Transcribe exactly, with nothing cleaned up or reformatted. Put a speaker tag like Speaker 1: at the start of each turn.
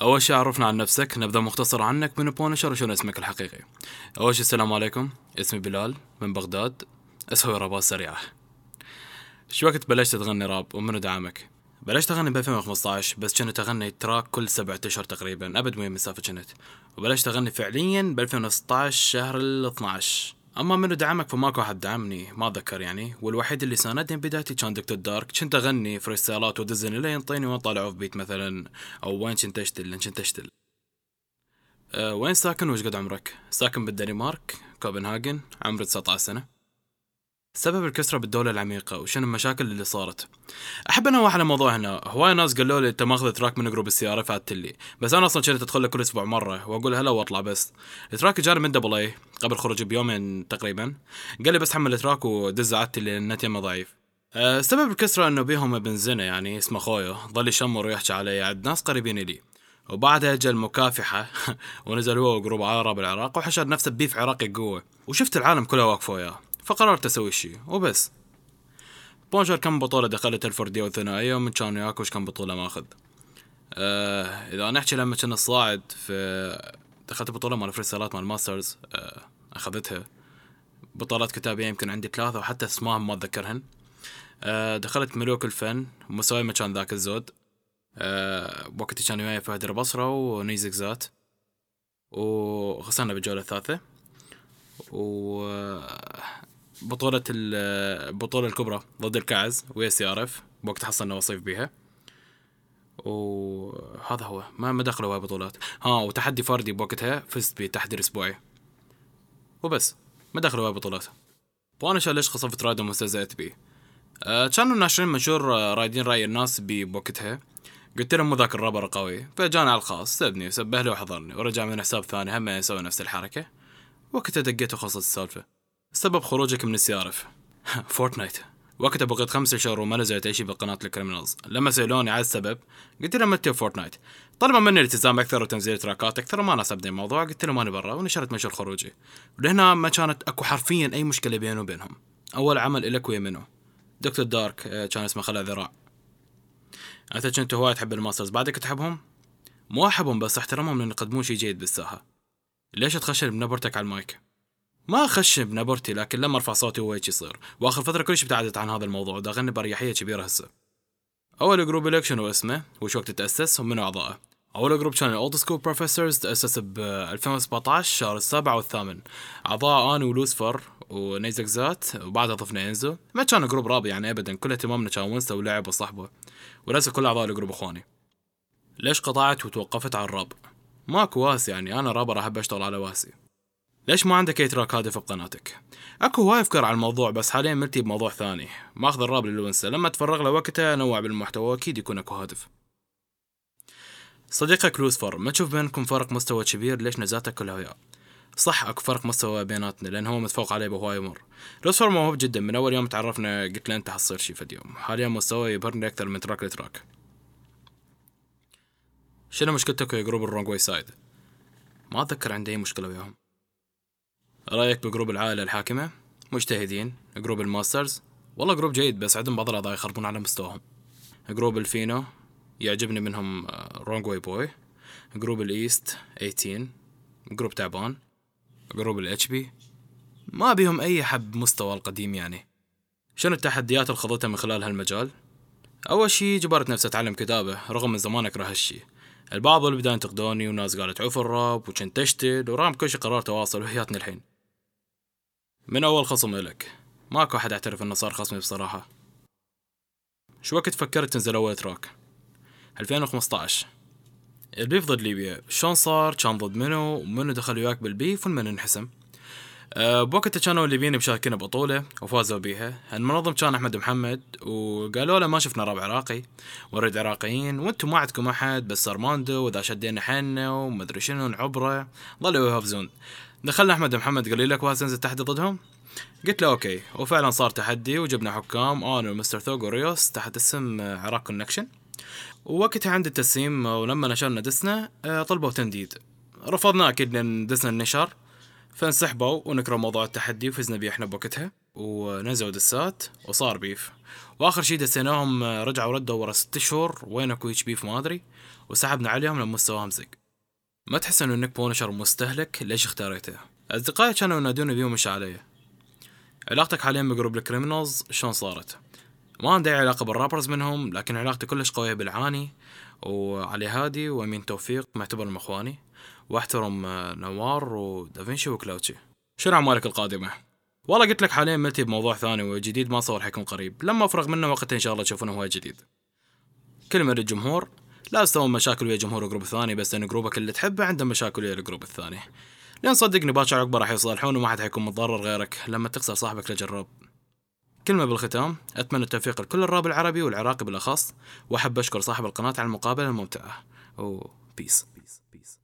Speaker 1: أول شيء عرفنا عن نفسك، نبدأ مختصر عنك من بونشر وشنو اسمك الحقيقي. أول شيء السلام عليكم، اسمي بلال من بغداد، أسوي رابات سريعة. شو وقت بلشت تغني راب ومنو دعمك؟ بلشت أغني ب ألفين وخمسطعش، بس كنت أغني تراك كل سبعة أشهر تقريبا، أبد وين مسافة كنت. وبلشت أغني فعليا ب ألفين وستطعش شهر ال اثناعش. أما منو دعمك فماكو أحد دعمني، ما أتذكر يعني، والوحيد اللي ساندني بدايتي كان دكتور دارك. كنت أغني فريستايلات ودزني لين ينطيني وين طالعوا في بيت مثلا، أو وين كنت أشتل لين كنت أشتل. أه وين ساكن وش قد عمرك؟ ساكن بالدنمارك كوبنهاجن، عمري تسعة عشر سنة. سبب الكسرة بالدولة العميقة وشنو المشاكل اللي صارت؟ أحب أنوه على موضوع هنا. هواي ناس قالوا لي أنت ماخذ تراك من جروب السيارة فعدت لي، بس أنا أصلا كنت أدخل كل أسبوع مرة وأقول هلا وأطلع. بس التراك جاني من دبل أي قبل خروجي بيومين تقريبا، قال لي بس حمل التراك ودز عدت لي لأن النت يمه ضعيف. أه سبب الكسرة إنه بيهم ابن زنا يعني اسمه خويا، ظل يشمر ويحكي علي عند ناس قريبين لي، وبعدها جا المكافحة ونزل هو وجروب عرب العراق وحشر نفسه بيف عراقي قوة، وشفت العالم كله واقف وياه فقررت أسوي شي وبس. بونجر كم بطولة دخلت الفردية والثنائية ومن كان وياك وش كم بطولة ماخذ. آه إذا نحكي لما كنا صاعد في دخلت بطولة مال فريستايلات مال ماسترز، آه أخذتها. بطولات كتابية يمكن عندي ثلاثة وحتى اسمائهم ما أتذكرهن. آه دخلت ملوك الفن ومساوي ما كان ذاك الزود. آه بوقتي كان وياي فهد البصرة ونيزك زات، وخسرنا بالجولة الثالثة. وبطولة البطولة الكبرى ضد الكعز ويا سي ار اف بوقت حصلنا وصيف بيها، وهذا هو ما ما دخلوا هاي بطولات. ها وتحدي فردي بوقتها فزت بتحدي اسبوعي وبس، ما دخلوا هاي بطولات. وانا ليش خصفت رادو مستهزئت بيه؟ أه كانوا ناشرين منشور أه رايدين رأي الناس بوقتها. قلت لهم مو ذاك الرابر قوي، فجاني على الخاص سبني وسبه لي وحضرني ورجع من حساب ثاني هم يسوي نفس الحركة. وقتها دقيت وخلصت السالفة. سبب خروجك من السيارف فورتنايت. وقتها بقيت خمسة شهور وما نزلت أي شيء بقناة الكريمنالز. لما سألوني على السبب قلت لهم متى فورتنايت، طلبوا مني الالتزام أكثر وتنزيل تراكات أكثر، ما ناسبني الموضوع. قلت لهم أنا برا ونشرت منشور خروجي. ولهنا ما كانت أكو حرفيا أي مشكلة بيني وبينهم. أول عمل إلك ويا منه دكتور دارك، كان اسمه خلع ذراع. أنت كنت هواي تحب الماسترز، بعدك تحبهم؟ مو أحبهم بس احترمهم لأن يقدمون شيء جيد بالساحة. ليش تخشن بنبرتك على المايك؟ ما أخشن بنبرتي، لكن لما أرفع صوتي هو هيك يصير. وآخر فترة كلش ابتعدت عن هذا الموضوع ودا أغني بريحية كبيرة هسه. أول جروب لك شنو اسمه وش وقت تأسس ومنو أعضائه؟ أول جروب كان الأولد سكول بروفيسورز، تأسس ب ألفين وسبعطعش شهر السابع والثامن. أعضاء أنا ولوسفر ونيزك زات، وبعدها ضفنا إنزو. ما كان جروب رابي يعني أبدا، كل اهتمامنا كان ونسة ولعب وصحبه، وليس كل أعضاء الجروب أخواني. ليش قطعت وتوقفت على الراب؟ ماكو واسي يعني، أنا رابر أحب أشتغل على واسي. ليش ما عندك أي تراك هادف بقناتك؟ أكو هواي أفكار على الموضوع بس حاليا ملتي بموضوع ثاني، ماخذ الراب للونسة. لما تفرغ له وقتها نوع بالمحتوى أكيد يكون أكو هدف. صديقك لوسفر، ما تشوف بينكم فرق مستوى كبير؟ ليش نزاتك كلها وياه؟ صح اكو فرق مستوى بيناتنا لان هو متفوق علي بهواي امور. لوسفر موهوب جدا، من اول يوم تعرفنا قلت له انت حصير شي فد يوم. حاليا مستوى يبهرني اكثر من تراك لتراك. شنو مشكلتك ويا جروب الرونج واي سايد؟ ما اتذكر عندي اي مشكله وياهم. رايك بجروب العائله الحاكمه؟ مجتهدين. جروب الماسترز والله جروب جيد بس عندهم بعض الاعضاء يخربون على مستواهم. جروب الفينو يعجبني منهم رونج واي بوي. جروب الايست ثمانية عشر. جروب تعبان. جروب الاتش بي ما بيهم اي حب مستوى القديم يعني. شنو التحديات اللي خضتها من خلال هالمجال؟ اول شي جبرت نفسي اتعلم كتابه رغم من زمان اكره هالشي. البعض اللي بدأوا ينتقدوني وناس قالت عوف الراب وكنت تشتد، ورغم كل شي قررت اواصل وهياتني الحين. من اول خصم الك ماكو احد اعترف انه صار خصمي بصراحه. شو وقت فكرت تنزل اول تراك؟ ألفين وخمسطعش. البيف ضد ليبيا شلون صار؟ كان ضد منو ومنو دخل وياك بالبيف ومن انحسم؟ أه بوقتها كانوا الليبيين مشاركين بطولة وفازوا بيها. المنظم كان أحمد محمد، وقالوا له ما شفنا راب عراقي ونريد عراقيين وانتم ما عندكم أحد بس أرماندو وإذا شدينا حنا ومدري شنو نعبره. ضلوا يهفزون. دخلنا أحمد محمد قال لي لك واس ننزل تحدي ضدهم؟ قلت له أوكي، وفعلا صار تحدي وجبنا حكام أنا ومستر ثوغ وريوس تحت اسم عراق كونكشن. ووقتها عند التسليم ولما نشرنا دسنا طلبوا تنديد، رفضنا أكيد لأن دسنا النشر، فانسحبوا ونكروا موضوع التحدي وفزنا بيه احنا بوقتها. ونزلوا دسات وصار بيف، واخر شي دسيناهم رجعوا ردوا ورا ست شهور وينك ويش بيف ما ادري، وسحبنا عليهم لما مستواهم زق. ما تحس انه نيك بونشر مستهلك؟ ليش اختاريته؟ اصدقائي كانوا ينادوني بيه ومش علي. علاقتك حاليا بجروب الكريمنالز شلون صارت؟ ما عندي علاقة بالرابرز منهم، لكن علاقتي كلش قوية بالعاني وعلي هادي وامين توفيق، معتبرهم اخواني، واحترم نوار ودافنشي وكلاوتشي. شنو اعمالك القادمة؟ والله قلت لك حاليا ملتي بموضوع ثاني وجديد ما صور حيكون قريب، لما افرغ منه وقتها ان شاء الله تشوفونه هو جديد. كلمة للجمهور، لا استوى مشاكل ويا جمهور الجروب الثاني، بس لان جروبك اللي تحبه عنده مشاكل ويا الجروب الثاني، لان صدقني باكر عقبه راح يصالحون وما حد حيكون متضرر غيرك لما تخسر صاحبك لجرب. كلمة بالختام، اتمنى التوفيق لكل الراب العربي والعراقي بالاخص، واحب اشكر صاحب القناة على المقابلة الممتعة. و بيس بيس بيس.